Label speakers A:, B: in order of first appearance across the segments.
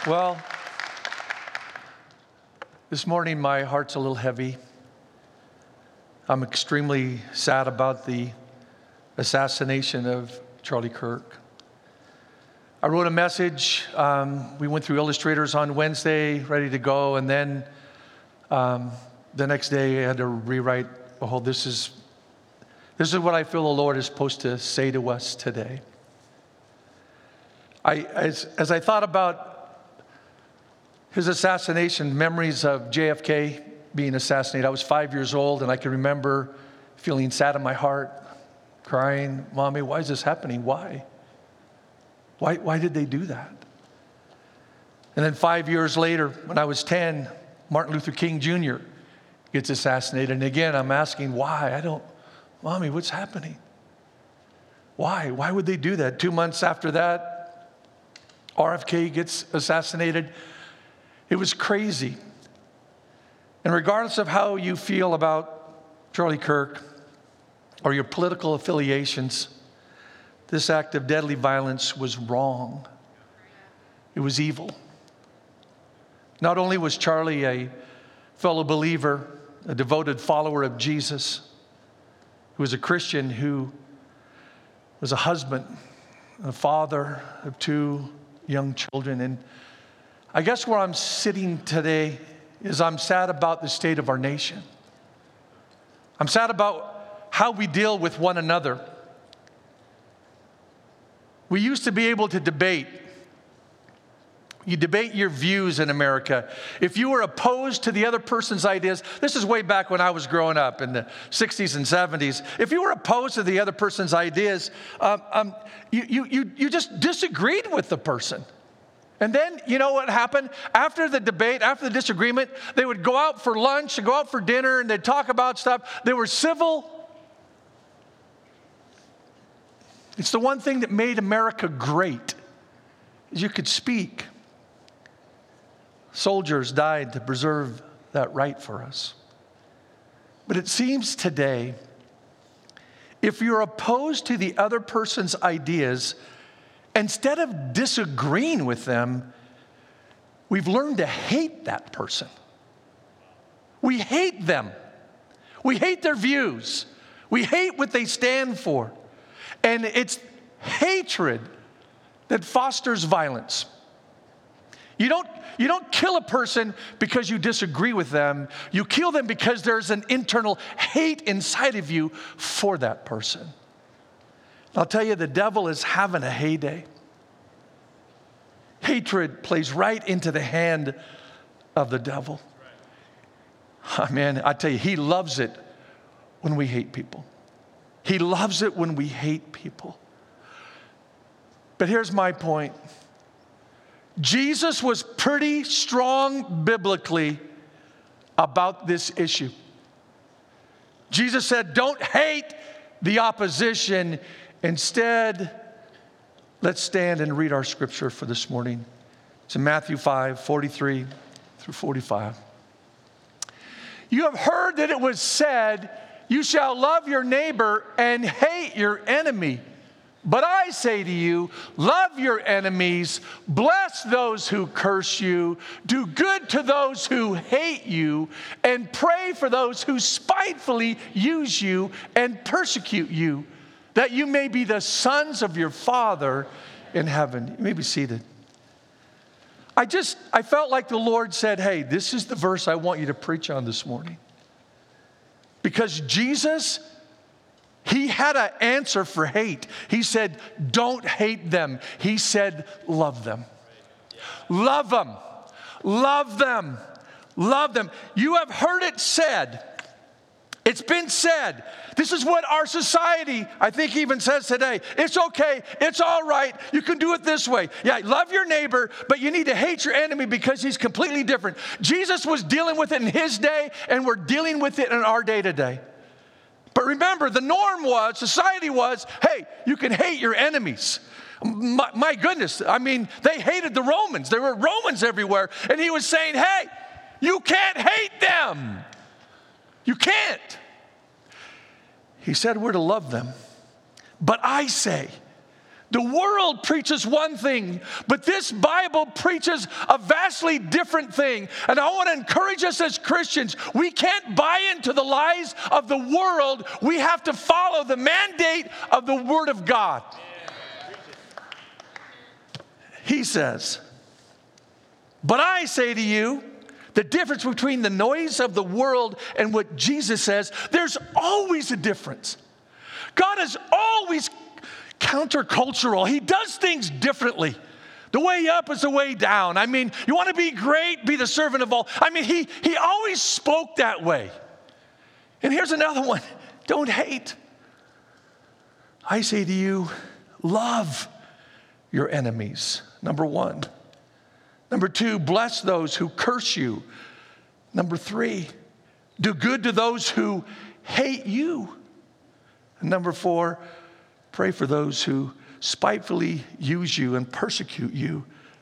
A: Well, this morning my heart's a little heavy. I'm extremely sad about the assassination of Charlie Kirk. I wrote a message. We went through illustrators on Wednesday, ready to go, and then the next day I had to rewrite. Oh, this is what I feel the Lord is supposed to say to us today. As I thought about his assassination, memories of JFK being assassinated, I was 5 years old, and I can remember feeling sad in my heart, crying, "Mommy, why is this happening? Why? Why did they do that?" And then 5 years later, when I was 10, Martin Luther King Jr. gets assassinated. And again, I'm asking, why? Mommy, what's happening? Why? Why would they do that? 2 months after that, RFK gets assassinated. It was crazy. And regardless of how you feel about Charlie Kirk or your political affiliations, this act of deadly violence was wrong. It was evil. Not only was Charlie a fellow believer, a devoted follower of Jesus, who was a Christian, who was a husband, a father of 2 young children. And I guess where I'm sitting today is I'm sad about the state of our nation. I'm sad about how we deal with one another. We used to be able to debate. You debate your views in America. If you were opposed to the other person's ideas, this is way back when I was growing up in the 60s and 70s. If you were opposed to the other person's ideas, you just disagreed with the person. And then, you know what happened? After the debate, after the disagreement, they would go out for lunch, go out for dinner, and they'd talk about stuff. They were civil. It's the one thing that made America great, is you could speak. Soldiers died to preserve that right for us. But it seems today, if you're opposed to the other person's ideas, instead of disagreeing with them, we've learned to hate that person. We hate them. We hate their views. We hate what they stand for. And it's hatred that fosters violence. You don't kill a person because you disagree with them. You kill them because there's an internal hate inside of you for that person. I'll tell you, the devil is having a heyday. Hatred plays right into the hand of the devil. Oh, man, I tell you, he loves it when we hate people. He loves it when we hate people. But here's my point. Jesus was pretty strong biblically about this issue. Jesus said, don't hate the opposition. Instead, let's stand and read our scripture for this morning. It's in Matthew 5, 43 through 45. You have heard that it was said, you shall love your neighbor and hate your enemy. But I say to you, love your enemies, bless those who curse you, do good to those who hate you, and pray for those who spitefully use you and persecute you, that you may be the sons of your Father in heaven. You may be seated. I felt like the Lord said, hey, this is the verse I want you to preach on this morning. Because Jesus, he had an answer for hate. He said, don't hate them. He said, love them. Love them. Love them. Love them. You have heard it said. It's been said. This is what our society, I think, even says today. It's okay. It's all right. You can do it this way. Yeah, love your neighbor, but you need to hate your enemy because he's completely different. Jesus was dealing with it in his day, and we're dealing with it in our day today. But remember, the norm was, society was, hey, you can hate your enemies. My goodness, I mean, they hated the Romans. There were Romans everywhere. And he was saying, hey, you can't hate them. You can't. He said we're to love them. But I say, The world preaches one thing, but this Bible preaches a vastly different thing. And I want to encourage us as Christians, we can't buy into the lies of the world. We have to follow the mandate of the Word of God. He says, but I say to you, the difference between the noise of the world and what Jesus says, there's always a difference. God is always countercultural. He does things differently. The way up is the way down. I mean, you want to be great, be the servant of all. I mean, he always spoke that way. And here's another one. Don't hate. I say to you, love your enemies. Number 1. Number 2, bless those who curse you. Number 3, do good to those who hate you. And number 4, pray for those who spitefully use you and persecute you.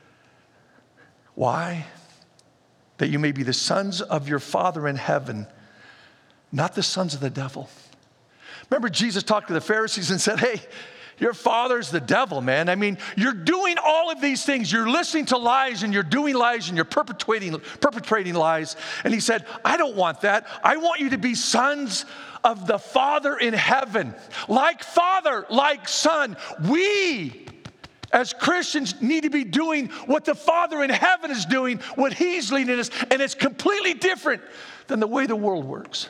A: Why? That you may be the sons of your Father in heaven, not the sons of the devil. Remember, Jesus talked to the Pharisees and said, hey, your father's the devil, man. I mean, you're doing all of these things. You're listening to lies and you're doing lies and you're perpetrating lies. And he said, I don't want that. I want you to be sons of the Father in heaven. Like Father, like Son. We, as Christians, need to be doing what the Father in heaven is doing, what He's leading us. And it's completely different than the way the world works.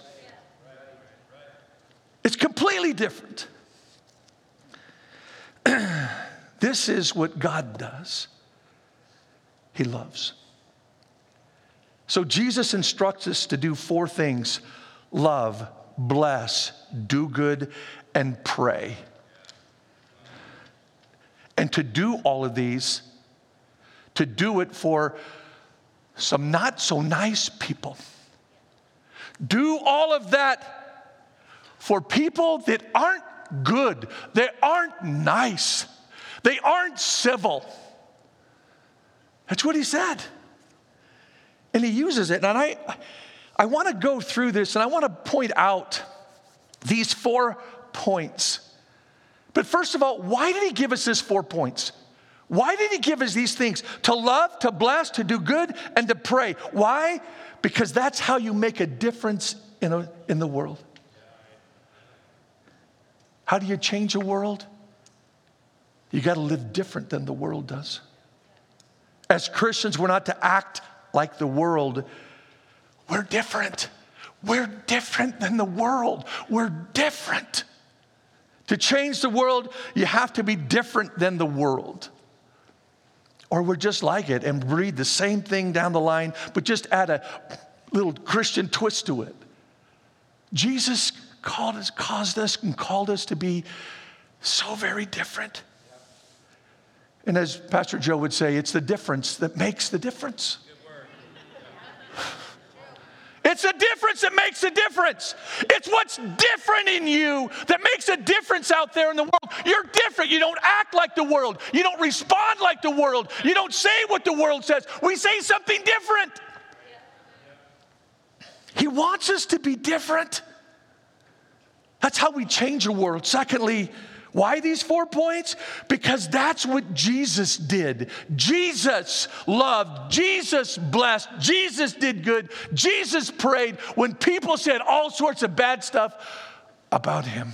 A: It's completely different. This is what God does. He loves. So Jesus instructs us to do 4 things: love, bless, do good, and pray. And to do all of these, to do it for some not so nice people. Do all of that for people that aren't good, they aren't nice, they aren't civil. That's what he said. And he uses it. And I want to go through this and I want to point out these 4 points. But first of all, why did he give us this 4 points? Why did he give us these things? To love, to bless, to do good, and to pray. Why? Because that's how you make a difference in the world. How do you change a world? You got to live different than the world does. As Christians, we're not to act like the world. We're different. We're different than the world. We're different. To change the world, you have to be different than the world. Or we're just like it and read the same thing down the line, but just add a little Christian twist to it. Jesus called us to be so very different. And as Pastor Joe would say, it's the difference that makes the difference. It's the difference that makes the difference. It's what's different in you that makes a difference out there in the world. You're different. You don't act like the world. You don't respond like the world. You don't say what the world says. We say something different. He wants us to be different. That's how we change a world. Secondly, why these 4 points? Because that's what Jesus did. Jesus loved. Jesus blessed. Jesus did good. Jesus prayed when people said all sorts of bad stuff about him.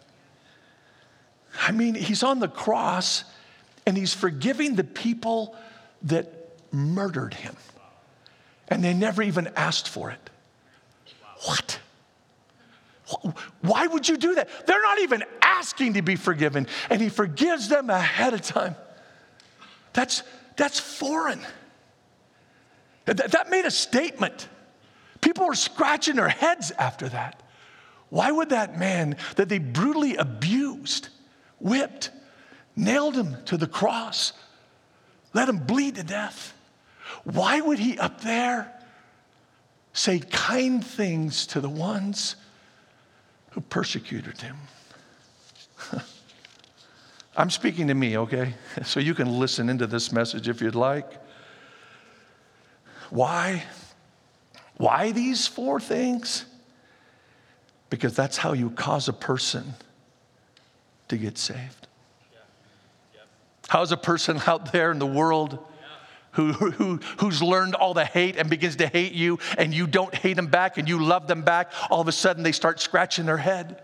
A: I mean, he's on the cross and he's forgiving the people that murdered him. And they never even asked for it. What? Why would you do that? They're not even asking to be forgiven, and he forgives them ahead of time. That's foreign. That made a statement. People were scratching their heads after that. Why would that man that they brutally abused, whipped, nailed him to the cross, let him bleed to death, why would he up there say kind things to the ones who persecuted him? I'm speaking to me, okay? So you can listen into this message if you'd like. Why? Why these 4 things? Because that's how you cause a person to get saved. How's a person out there in the world who's learned all the hate and begins to hate you, and you don't hate them back and you love them back, all of a sudden they start scratching their head.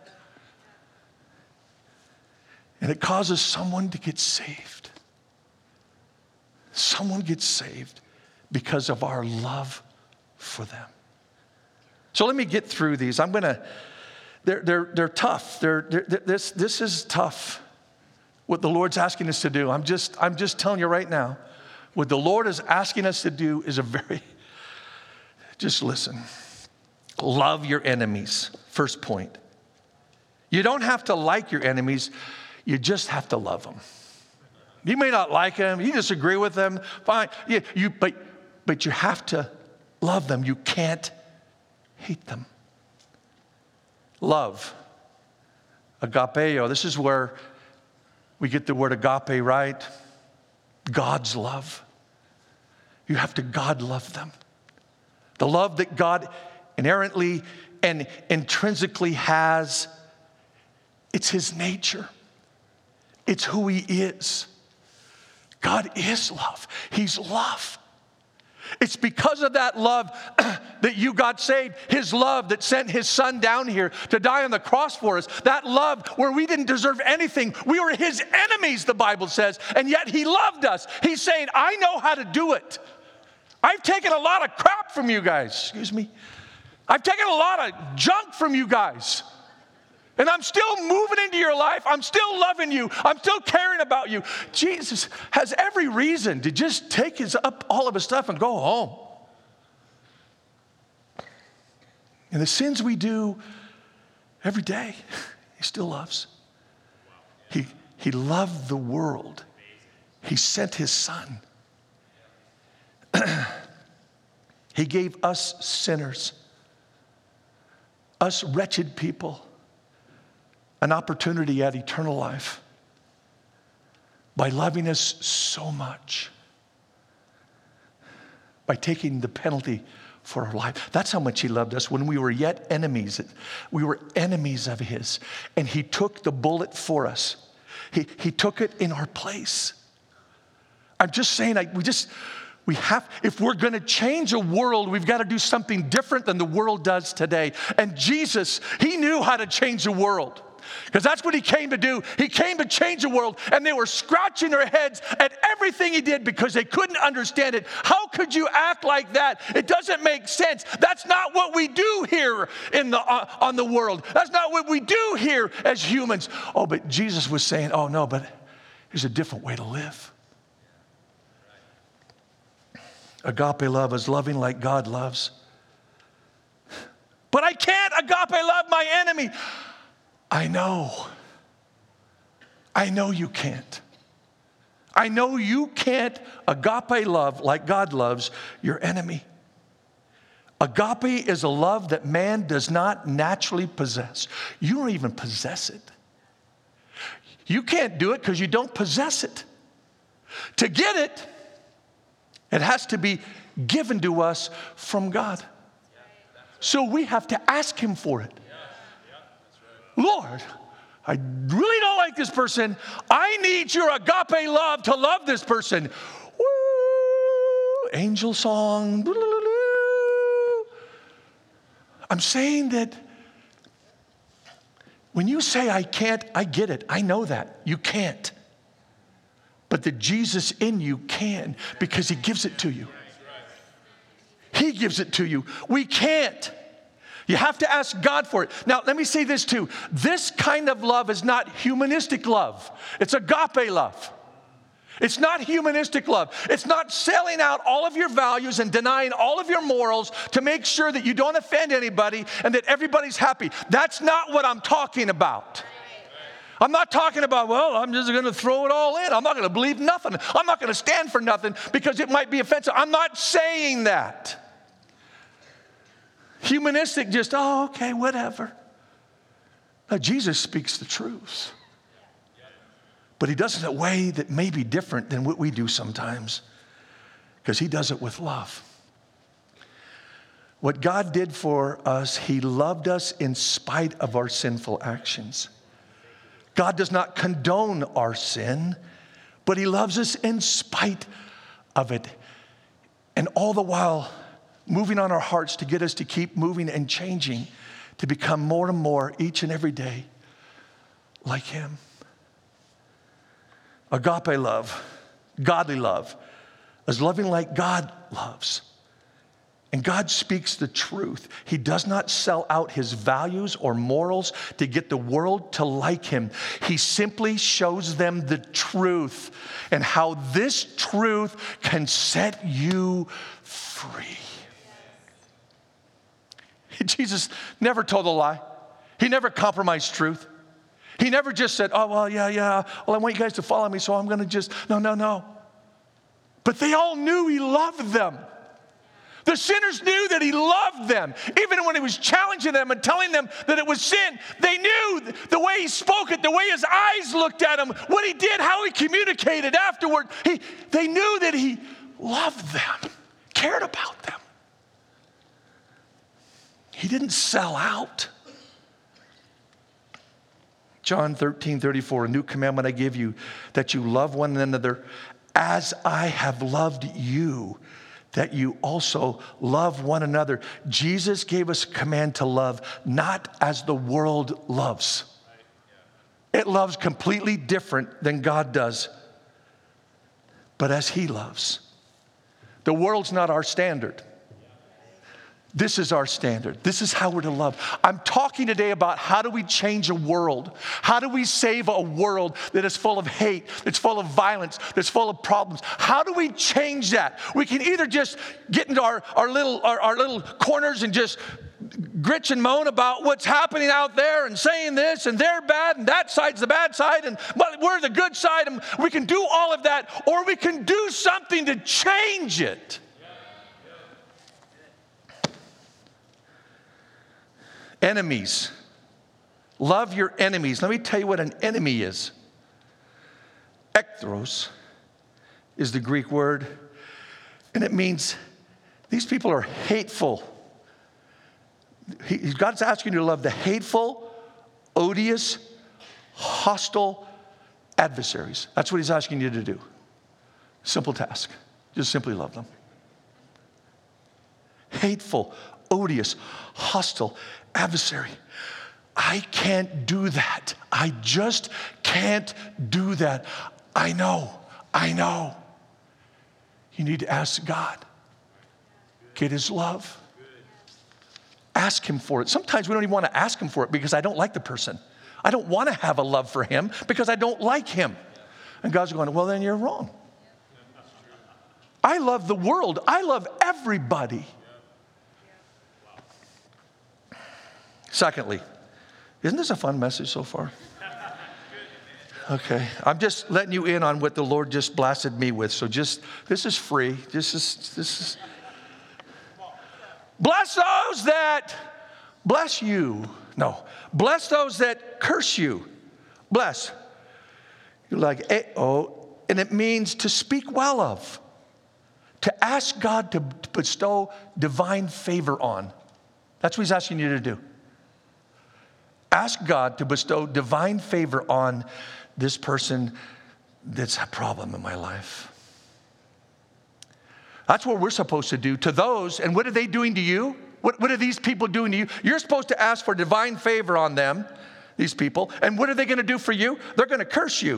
A: And it causes someone to get saved. Someone gets saved because of our love for them. So let me get through these. They're tough. This is tough. What the Lord's asking us to do. I'm just telling you right now. What the Lord is asking us to do is just listen. Love your enemies. First point. You don't have to like your enemies. You just have to love them. You may not like them. You disagree with them. Fine. But you have to love them. You can't hate them. Love. Agapeo. This is where we get the word agape, right? God's love. You have to God love them. The love that God inherently and intrinsically has, it's His nature. It's who He is. God is love. He's love. It's because of that love that you got saved. His love that sent His Son down here to die on the cross for us. That love where we didn't deserve anything. We were His enemies, the Bible says, and yet He loved us. He's saying, I know how to do it. I've taken a lot of crap from you guys. Excuse me. I've taken a lot of junk from you guys. And I'm still moving into your life. I'm still loving you. I'm still caring about you. Jesus has every reason to just take all of His stuff and go home. And the sins we do every day, He still loves. He loved the world. He sent His Son. He gave us sinners, us wretched people, an opportunity at eternal life by loving us so much, by taking the penalty for our life. That's how much He loved us. When we were yet enemies, we were enemies of His, and He took the bullet for us. He took it in our place. I'm just saying, if we're going to change a world, we've got to do something different than the world does today. And Jesus, He knew how to change the world. Because that's what He came to do. He came to change the world, and they were scratching their heads at everything He did because they couldn't understand it. How could you act like that? It doesn't make sense. That's not what we do here on the world. That's not what we do here as humans. Oh, but Jesus was saying, oh no, but there's a different way to live. Agape love is loving like God loves. But I can't agape love my enemy. I know you can't. I know you can't agape love like God loves your enemy. Agape is a love that man does not naturally possess. You don't even possess it. You can't do it because you don't possess it. To get it, it has to be given to us from God. So we have to ask Him for it. Lord, I really don't like this person. I need your agape love to love this person. Woo, angel song. I'm saying that when you say I can't, I get it. I know that. You can't. But the Jesus in you can, because He gives it to you. He gives it to you. We can't. You have to ask God for it. Now, let me say this too. This kind of love is not humanistic love. It's agape love. It's not humanistic love. It's not selling out all of your values and denying all of your morals to make sure that you don't offend anybody and that everybody's happy. That's not what I'm talking about. I'm not talking about, well, I'm just going to throw it all in. I'm not going to believe nothing. I'm not going to stand for nothing because it might be offensive. I'm not saying that. Humanistic, just, oh, okay, whatever. Now, Jesus speaks the truth. But He does it in a way that may be different than what we do sometimes, because He does it with love. What God did for us, He loved us in spite of our sinful actions. God does not condone our sin, But he loves us in spite of it. And all the while, moving on our hearts to get us to keep moving and changing, to become more and more each and every day like him. Agape love, godly love, is loving like God loves. And God speaks the truth. He does not sell out his values or morals to get the world to like him. He simply shows them the truth and how this truth can set you free. Jesus never told a lie. He never compromised truth. He never just said, oh, well, yeah. Well, I want you guys to follow me, so I'm going to just, no. But they all knew he loved them. The sinners knew that he loved them. Even when he was challenging them and telling them that it was sin, they knew the way he spoke it, the way his eyes looked at him, what he did, how he communicated afterward. They knew that he loved them, cared about them. He didn't sell out. John 13:34, a new commandment I give you, that you love one another as I have loved you, that you also love one another. Jesus gave us a command to love, not as the world loves. It loves completely different than God does, but as he loves. The world's not our standard. This is our standard. This is how we're to love. I'm talking today about how do we change a world? How do we save a world that is full of hate, that's full of violence, that's full of problems? How do we change that? We can either just get into our little corners and just gritch and moan about what's happening out there and saying this and they're bad and that side's the bad side and we're the good side, and we can do all of that, or we can do something to change it. Enemies. Love your enemies. Let me tell you what an enemy is. Echthros is the Greek word, and it means these people are hateful. God's asking you to love the hateful, odious, hostile adversaries. That's what he's asking you to do. Simple task. Just simply love them. Hateful, odious, hostile adversary. I can't do that. I just can't do that. I know. You need to ask God. Get his love. Ask him for it. Sometimes we don't even want to ask him for it because I don't like the person. I don't want to have a love for him because I don't like him. And God's going, well, then you're wrong. I love the world. I love everybody. Secondly, isn't this a fun message so far? Okay, I'm just letting you in on what the Lord just blasted me with. So this is free. This is. Bless those that bless you. No, bless those that curse you. Bless. You're like, and it means to speak well of, to ask God to bestow divine favor on. That's what he's asking you to do. Ask God to bestow divine favor on this person that's a problem in my life. That's what we're supposed to do to those. And what are they doing to you? What are these people doing to you? You're supposed to ask for divine favor on them, these people. And what are they going to do for you? They're going to curse you.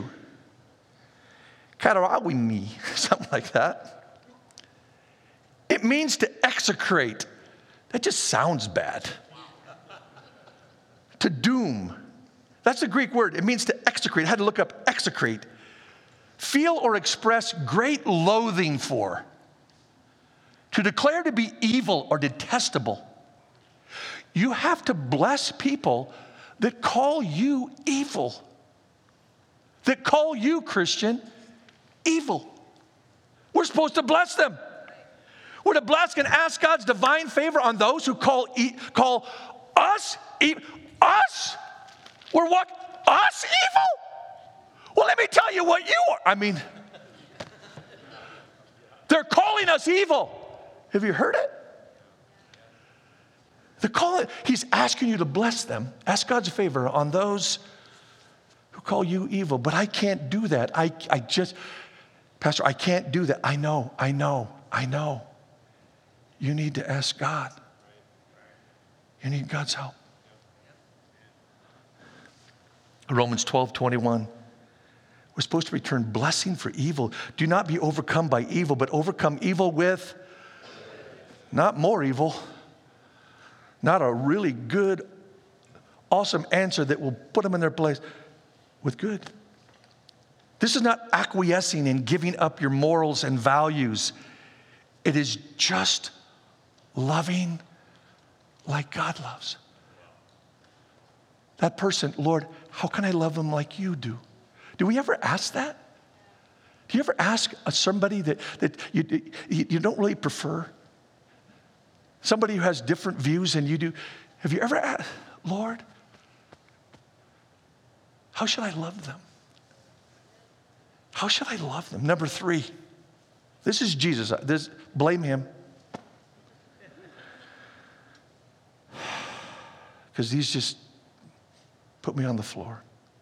A: Karawi me, something like that. It means to execrate. That just sounds bad. To doom. That's the Greek word. It means to execrate. I had to look up execrate. Feel or express great loathing for. To declare to be evil or detestable. You have to bless people that call you evil. That call you, Christian, evil. We're supposed to bless them. We're to bless and ask God's divine favor on those who call us evil. Us? We're what? Us evil? Well, let me tell you what you are. They're calling us evil. Have you heard it? He's asking you to bless them. Ask God's favor on those who call you evil, but I can't do that. Pastor, I can't do that. I know. You need to ask God. You need God's help. Romans 12:21. We're supposed to return blessing for evil. Do not be overcome by evil, but overcome evil with not more evil, not a really good, awesome answer that will put them in their place, with good. This is not acquiescing and giving up your morals and values. It is just loving like God loves. That person, Lord, how can I love them like you do? Do we ever ask that? Do you ever ask somebody that you don't really prefer? Somebody who has different views than you do. Have you ever asked, Lord, how should I love them? How should I love them? Number 3, this is Jesus. Blame him. Because these just put me on the floor.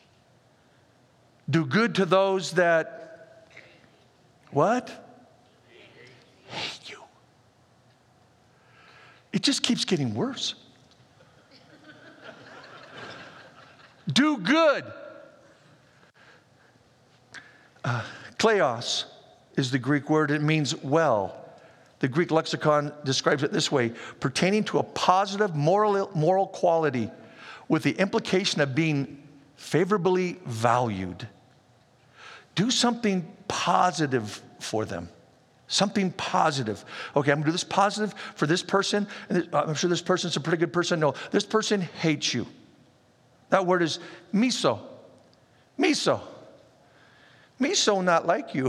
A: Do good to those that, what? Hate you. It just keeps getting worse. Do good. Kleos is the Greek word. It means well. The Greek lexicon describes it this way: pertaining to a positive moral quality with the implication of being favorably valued. Do something positive for them. Something positive. Okay, I'm going to do this positive for this person. And I'm sure this person's a pretty good person. No, this person hates you. That word is miso. Miso. Miso, not like you.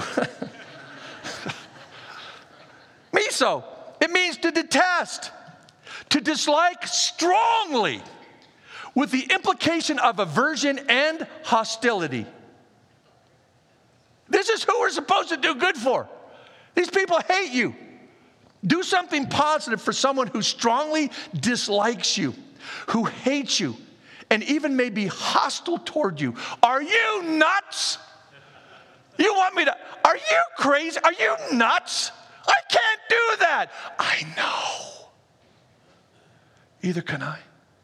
A: Miso. It means to detest, to dislike strongly, with the implication of aversion and hostility. This is who we're supposed to do good for. These people hate you. Do something positive for someone who strongly dislikes you, who hates you, and even may be hostile toward you. Are you nuts? You want me to? Are you crazy? Are you nuts? I can't do that. I know. Either can I.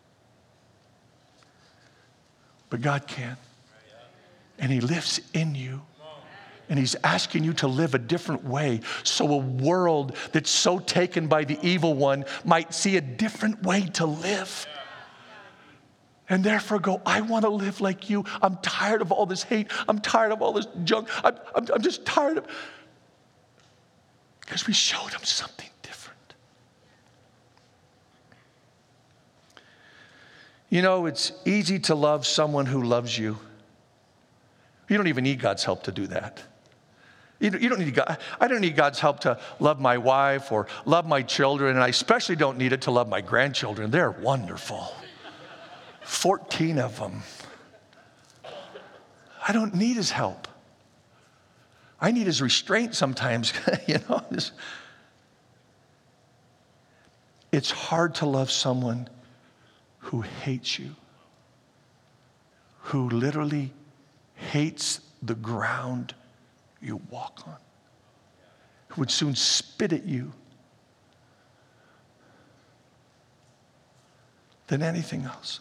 A: But God can. And He lives in you. And He's asking you to live a different way so a world that's so taken by the evil one might see a different way to live. And therefore go, I want to live like you. I'm tired of all this hate. I'm tired of all this junk. I'm just tired of... Because we showed them something different. You know, it's easy to love someone who loves you. You don't even need God's help to do that. You don't need God. I don't need God's help to love my wife or love my children, and I especially don't need it to love my grandchildren. They're wonderful. 14 of them. I don't need His help. I need His restraint sometimes, you know. It's hard to love someone who hates you, who literally hates the ground you walk on, who would soon spit at you than anything else.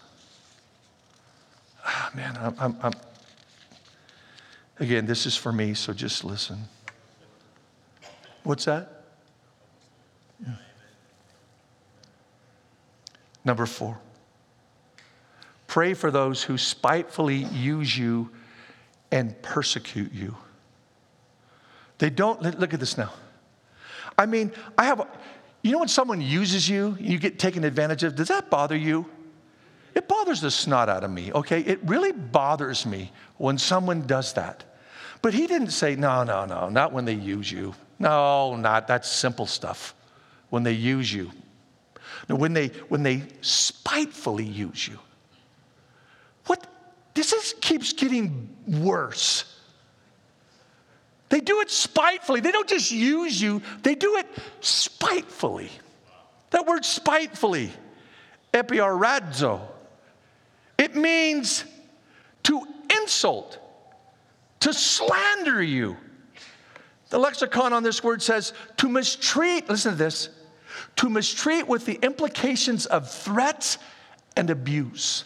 A: Ah, man, I'm again, this is for me, so just listen. What's that? Yeah. Number 4. Pray for those who spitefully use you and persecute you. They don't, look at this now. I mean, you know when someone uses you, you get taken advantage of, does that bother you? It bothers the snot out of me, okay? It really bothers me when someone does that. But he didn't say, no, not when they use you. No, that's simple stuff. When they use you. No, when they spitefully use you. What? This keeps getting worse. They do it spitefully. They don't just use you. They do it spitefully. That word spitefully, epiaradzo, it means to insult, to slander you. The lexicon on this word says to mistreat, listen to this, to mistreat with the implications of threats and abuse.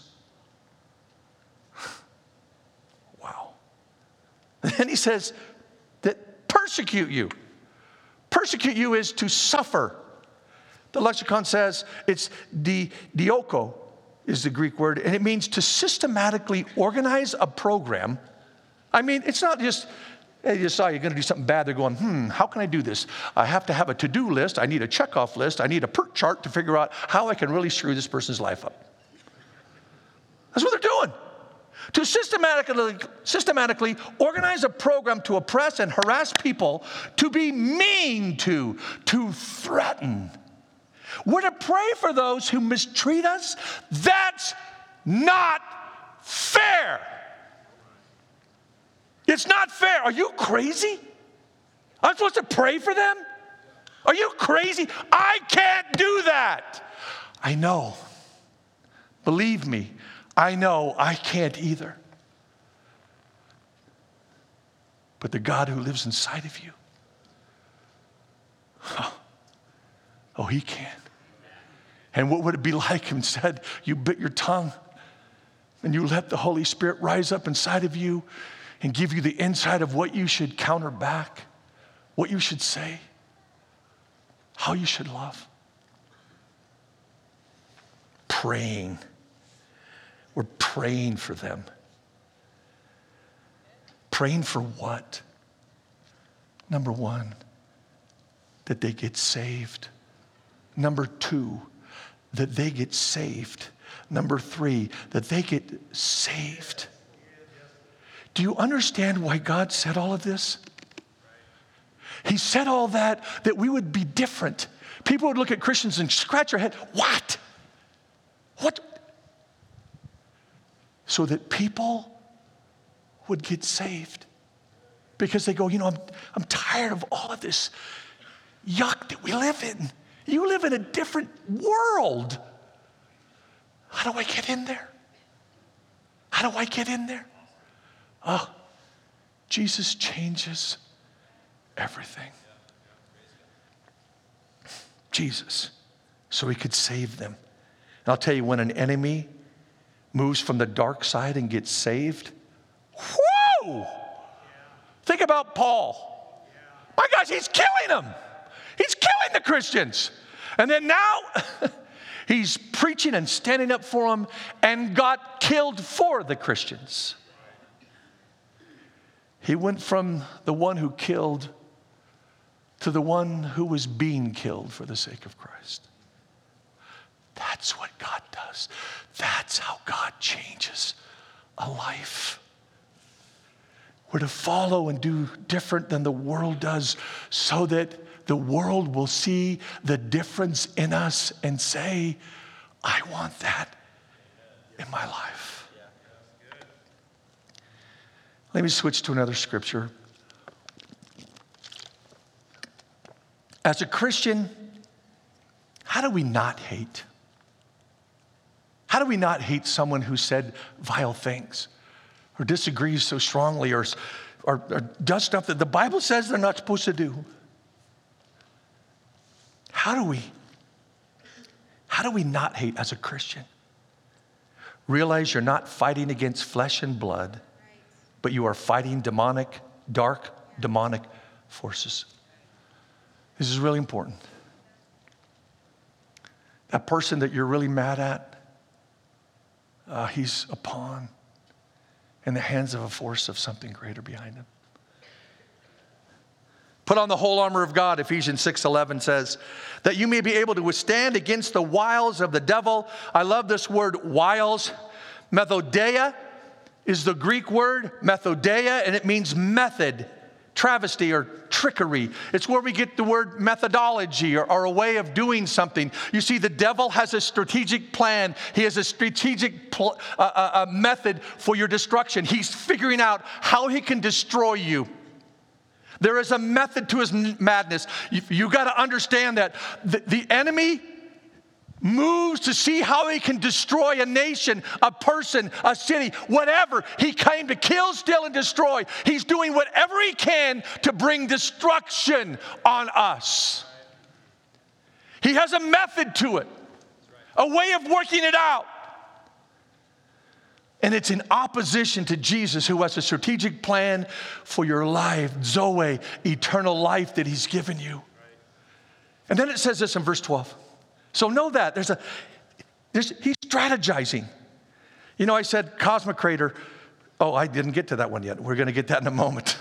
A: Wow. And then he says that persecute you. Persecute you is to suffer. The lexicon says it's dioko is the Greek word, and it means to systematically organize a program. I mean, it's not just, hey, you saw you're going to do something bad. They're going, how can I do this? I have to have a to-do list. I need a checkoff list. I need a PERT chart to figure out how I can really screw this person's life up. That's what they're doing. To systematically organize a program to oppress and harass people, to be mean to threaten. We're to pray for those who mistreat us. That's not fair. It's not fair. Are you crazy? I'm supposed to pray for them? Are you crazy? I can't do that. I know. Believe me, I know I can't either. But the God who lives inside of you, oh, he can. And what would it be like if instead you bit your tongue and you let the Holy Spirit rise up inside of you and give you the insight of what you should counter back, what you should say, how you should love? Praying. We're praying for them. Praying for what? Number one, that they get saved. Number two, that they get saved. Number three, that they get saved. Do you understand why God said all of this? He said all that we would be different. People would look at Christians and scratch their head. What? What? So that people would get saved. Because they go, I'm tired of all of this yuck that we live in. You live in a different world. How do I get in there? How do I get in there? Oh, Jesus changes everything. Jesus, so he could save them. And I'll tell you, when an enemy moves from the dark side and gets saved, whoo! Think about Paul. My gosh, he's killing them. He's killing the Christians. And then now he's preaching and standing up for them and got killed for the Christians. He went from the one who killed to the one who was being killed for the sake of Christ. That's what God does. That's how God changes a life. We're to follow and do different than the world does so that the world will see the difference in us and say, I want that in my life. Let me switch to another scripture. As a Christian, how do we not hate? How do we not hate someone who said vile things or disagrees so strongly or does stuff that the Bible says they're not supposed to do? How do we not hate as a Christian? Realize you're not fighting against flesh and blood, but you are fighting dark demonic forces. This is really important. That person that you're really mad at, he's a pawn in the hands of a force of something greater behind him. Put on the whole armor of God, Ephesians 6:11 says, that you may be able to withstand against the wiles of the devil. I love this word, wiles. Methodeia is the Greek word, methodeia, and it means method, travesty, or trickery. It's where we get the word methodology or a way of doing something. You see, the devil has a strategic plan. He has a strategic method for your destruction. He's figuring out how he can destroy you. There is a method to his madness. You got to understand that the enemy moves to see how he can destroy a nation, a person, a city, whatever. He came to kill, steal, and destroy. He's doing whatever he can to bring destruction on us. He has a method to it, a way of working it out. And it's in opposition to Jesus, who has a strategic plan for your life, Zoe, eternal life that he's given you. And then it says this in verse 12. So know that. He's strategizing. You know, I said cosmic creator. Oh, I didn't get to that one yet. We're going to get that in a moment.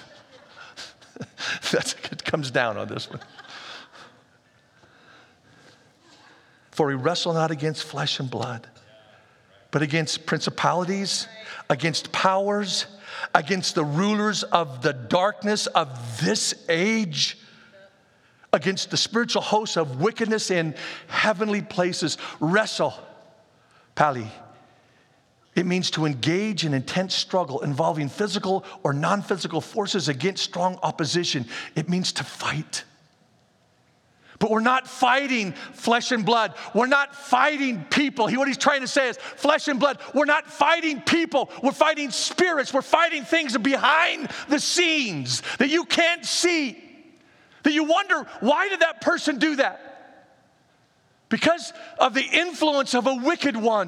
A: It comes down on this one. For we wrestle not against flesh and blood, but against principalities, against powers, against the rulers of the darkness of this age, against the spiritual hosts of wickedness in heavenly places. Wrestle, pali. It means to engage in intense struggle involving physical or non-physical forces against strong opposition. It means to fight. But we're not fighting flesh and blood. We're not fighting people. What he's trying to say is flesh and blood. We're not fighting people. We're fighting spirits. We're fighting things behind the scenes that you can't see. That you wonder, why did that person do that? Because of the influence of a wicked one.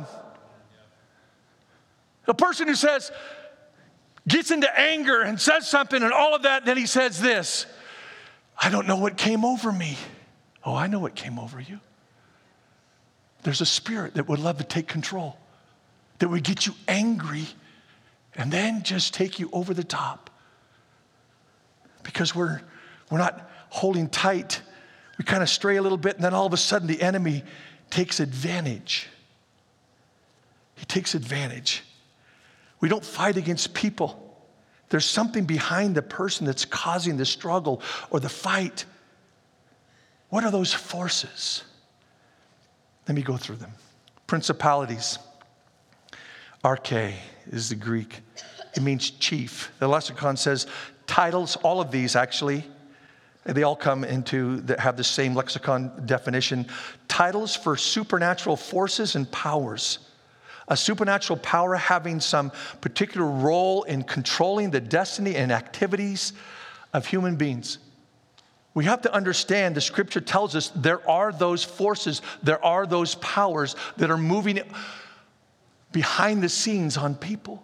A: A person who gets into anger and says something and all of that, then he says this, I don't know what came over me. Oh, I know what came over you. There's a spirit that would love to take control, that would get you angry and then just take you over the top. Because we're not holding tight. We kind of stray a little bit, and then all of a sudden the enemy takes advantage. He takes advantage. We don't fight against people. There's something behind the person that's causing the struggle or the fight. What are those forces? Let me go through them. Principalities. Arche is the Greek. It means chief. The lexicon says titles, all of these actually, they all come have the same lexicon definition. Titles for supernatural forces and powers. A supernatural power having some particular role in controlling the destiny and activities of human beings. We have to understand the scripture tells us there are those forces, there are those powers that are moving behind the scenes on people.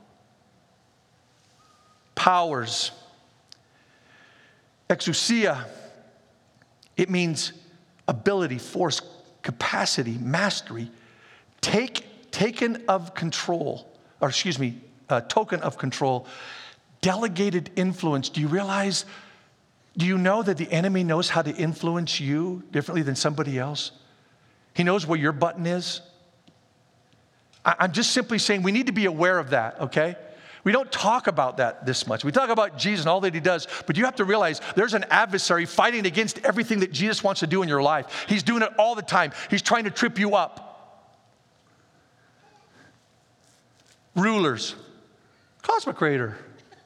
A: Powers. Exousia, it means ability, force, capacity, mastery, token of control, delegated influence. Do you know that the enemy knows how to influence you differently than somebody else? He knows where your button is. I'm just simply saying we need to be aware of that, okay? We don't talk about that this much. We talk about Jesus and all that he does, but you have to realize there's an adversary fighting against everything that Jesus wants to do in your life. He's doing it all the time. He's trying to trip you up. Rulers. Cosmic creator.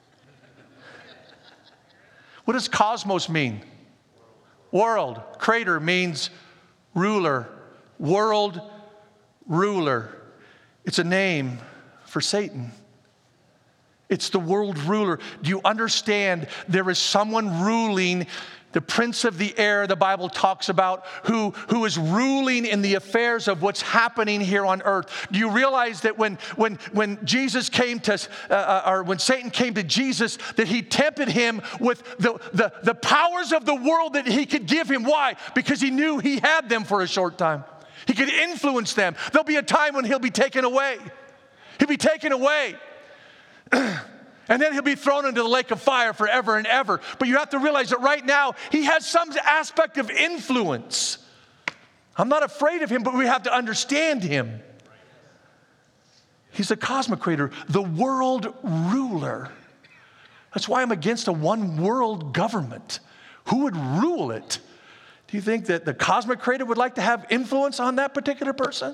A: What does cosmos mean? World. Creator means ruler. World ruler. It's a name for Satan. It's the world ruler. Do you understand there is someone ruling, the prince of the air the Bible talks about, who is ruling in the affairs of what's happening here on earth? Do you realize that when Jesus came to, when Satan came to Jesus, that he tempted him with the powers of the world that he could give him? Why? Because he knew he had them for a short time. He could influence them. There'll be a time when he'll be taken away. He'll be taken away. And then he'll be thrown into the lake of fire forever and ever. But you have to realize that right now, he has some aspect of influence. I'm not afraid of him, but we have to understand him. He's the cosmic creator, the world ruler. That's why I'm against a one world government. Who would rule it? Do you think that the cosmic creator would like to have influence on that particular person?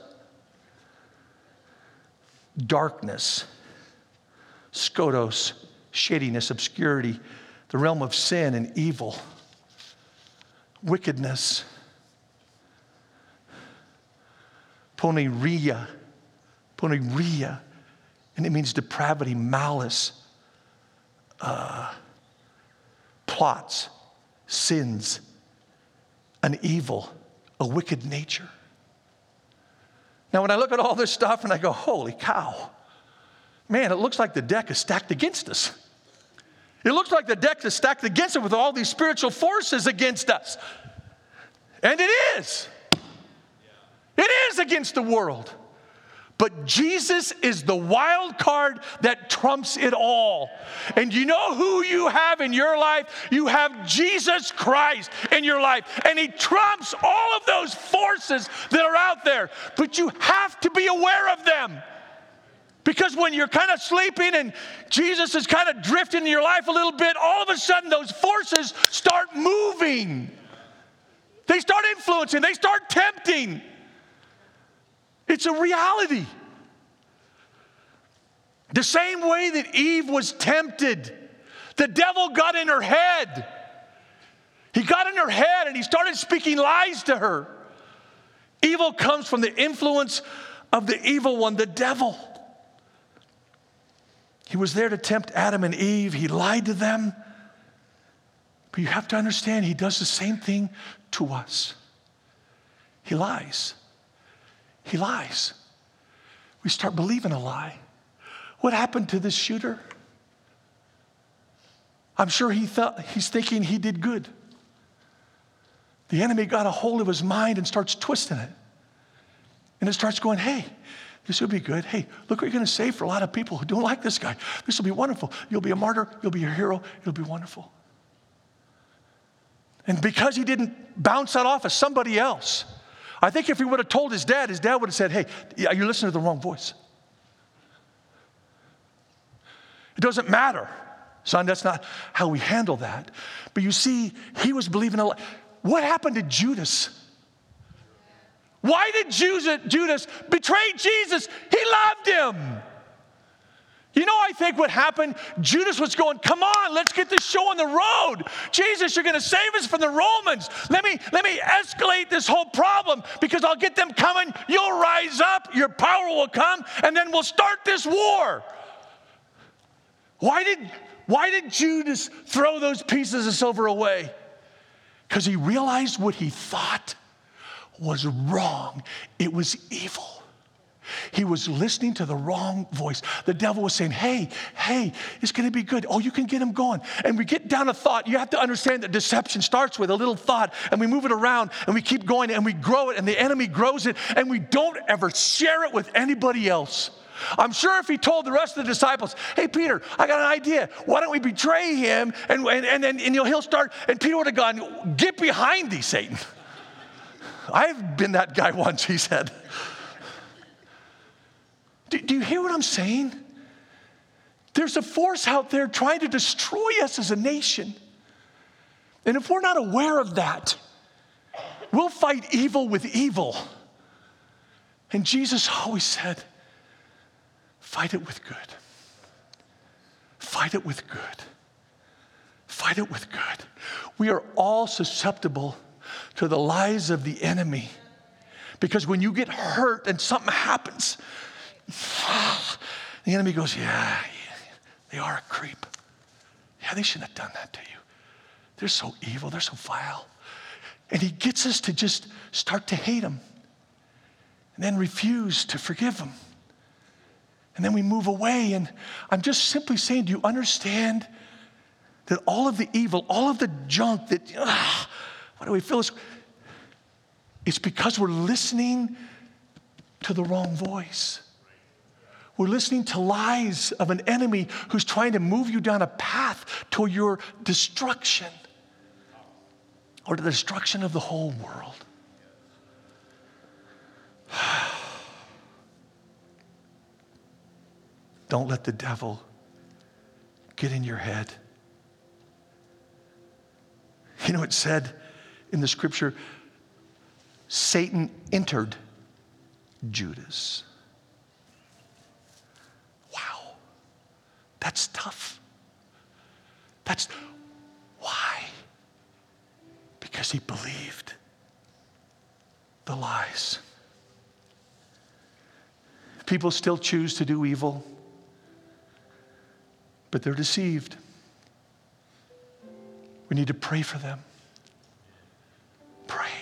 A: Darkness. Skotos, shadiness, obscurity, the realm of sin and evil, wickedness. Poneria. Poneria. And it means depravity, malice, plots, sins, an evil, a wicked nature. Now, when I look at all this stuff and I go, holy cow, man, it looks like the deck is stacked against us. It looks like the deck is stacked against us with all these spiritual forces against us. And it is. It is against the world. But Jesus is the wild card that trumps it all. And you know who you have in your life? You have Jesus Christ in your life. And he trumps all of those forces that are out there. But you have to be aware of them. Because when you're kind of sleeping and Jesus is kind of drifting in your life a little bit, all of a sudden those forces start moving. They start influencing. They start tempting. It's a reality. The same way that Eve was tempted, the devil got in her head. He got in her head and he started speaking lies to her. Evil comes from the influence of the evil one, the devil. He was there to tempt Adam and Eve. He lied to them. But you have to understand, he does the same thing to us. He lies. He lies. We start believing a lie. What happened to this shooter? I'm sure he's thinking he did good. The enemy got a hold of his mind and starts twisting it. And it starts going, hey, this will be good. Hey, look what you're going to say for a lot of people who don't like this guy. This will be wonderful. You'll be a martyr. You'll be a hero. It'll be wonderful. And because he didn't bounce that off as somebody else, I think if he would have told his dad would have said, hey, you're listening to the wrong voice. It doesn't matter, son, that's not how we handle that. But you see, he was believing a lie. What happened to Judas? Why did Judas betray Jesus? He loved him. You know, I think what happened, Judas was going, come on, let's get this show on the road. Jesus, you're going to save us from the Romans. Let me escalate this whole problem because I'll get them coming. You'll rise up, your power will come, and then we'll start this war. Why did Judas throw those pieces of silver away? Because he realized what he thought was wrong. It was evil. He was listening to the wrong voice. The devil was saying, hey, it's going to be good. Oh, you can get him going. And we get down a thought. You have to understand that deception starts with a little thought, and we move it around, and we keep going, and we grow it, and the enemy grows it, and we don't ever share it with anybody else. I'm sure if he told the rest of the disciples, hey, Peter, I got an idea. Why don't we betray him? And he'll start, and Peter would have gone, get behind thee, Satan. I've been that guy once, he said. Do you hear what I'm saying? There's a force out there trying to destroy us as a nation. And if we're not aware of that, we'll fight evil with evil. And Jesus always said, fight it with good. Fight it with good. Fight it with good. We are all susceptible to the lies of the enemy. Because when you get hurt and something happens, the enemy goes, yeah, they are a creep. Yeah, they shouldn't have done that to you. They're so evil. They're so vile. And he gets us to just start to hate them and then refuse to forgive them. And then we move away. And I'm just simply saying, do you understand that all of the evil, all of the junk that, why do we feel this? It's because we're listening to the wrong voice. We're listening to lies of an enemy who's trying to move you down a path to your destruction or to the destruction of the whole world. Don't let the devil get in your head. You know, it said in the scripture, Satan entered Judas. Wow. That's tough. That's why? Because he believed the lies. People still choose to do evil, but they're deceived. We need to pray for them. Pray.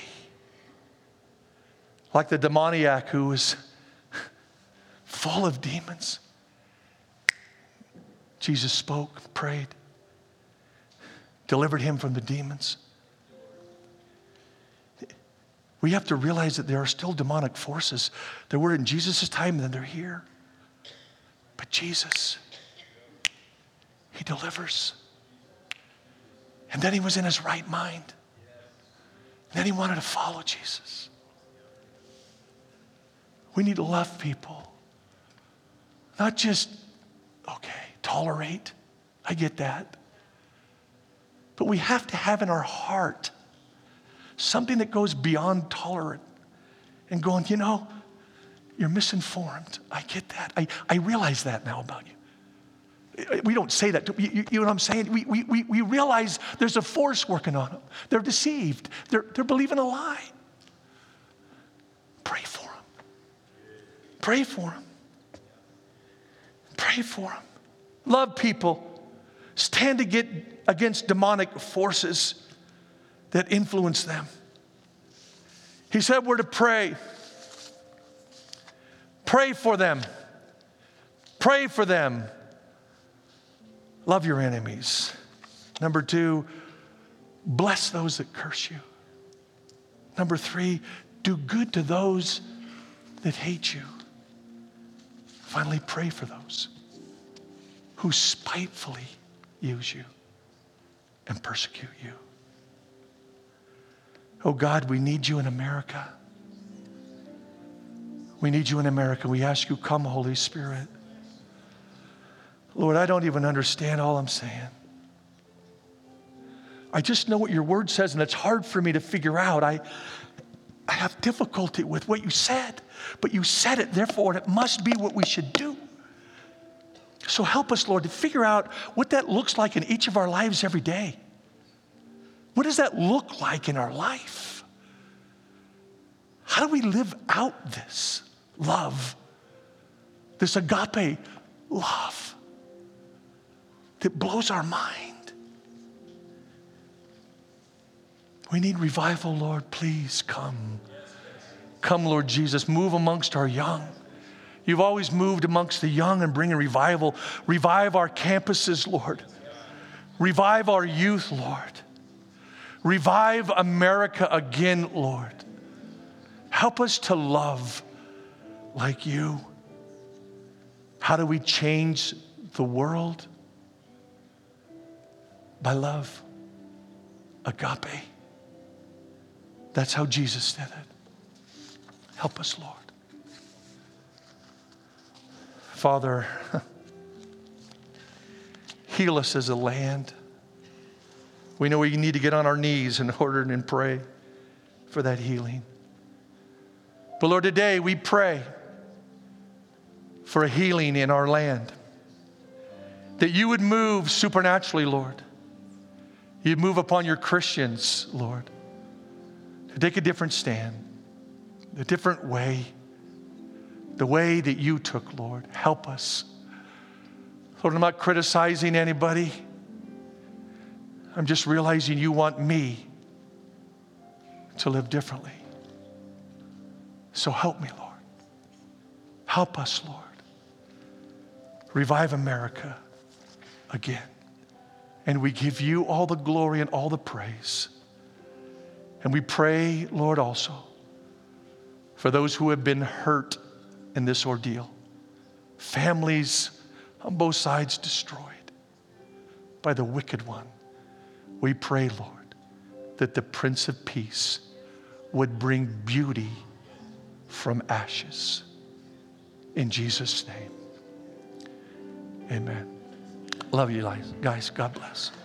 A: Like the demoniac who was full of demons. Jesus spoke, prayed, delivered him from the demons. We have to realize that there are still demonic forces. There were in Jesus' time, and then they're here. But Jesus, he delivers. And then he was in his right mind. And then he wanted to follow Jesus. We need to love people. Not just, tolerate. I get that. But we have to have in our heart something that goes beyond tolerant and going, you're misinformed. I get that. I realize that now about you. We don't say that. You know what I'm saying? We realize there's a force working on them. They're deceived. They're believing a lie. Pray for them. Pray for them. Pray for them. Love people. Stand against demonic forces that influence them. He said we're to pray. Pray for them. Pray for them. Love your enemies. Number 2, bless those that curse you. Number 3, do good to those that hate you. Finally, pray for those who spitefully use you and persecute you. Oh God, we need you in America. We need you in America. We ask you, come, Holy Spirit. Lord, I don't even understand all I'm saying. I just know what your word says, and it's hard for me to figure out. I have difficulty with what you said, but you said it, therefore it must be what we should do. So help us, Lord, to figure out what that looks like in each of our lives every day. What does that look like in our life? How do we live out this love, this agape love that blows our mind? We need revival, Lord. Please come. Come, Lord Jesus. Move amongst our young. You've always moved amongst the young and bringing revival. Revive our campuses, Lord. Revive our youth, Lord. Revive America again, Lord. Help us to love like you. How do we change the world? By love. Agape. That's how Jesus did it. Help us, Lord. Father, heal us as a land. We know we need to get on our knees in order and pray for that healing. But Lord, today we pray for a healing in our land. That you would move supernaturally, Lord. You'd move upon your Christians, Lord, to take a different stand, a different way, the way that you took, Lord. Help us. Lord, I'm not criticizing anybody. I'm just realizing you want me to live differently. So help me, Lord. Help us, Lord. Revive America again. And we give you all the glory and all the praise. And we pray, Lord, also for those who have been hurt in this ordeal. Families on both sides destroyed by the wicked one. We pray, Lord, that the Prince of Peace would bring beauty from ashes. In Jesus' name, amen. Love you guys. God bless.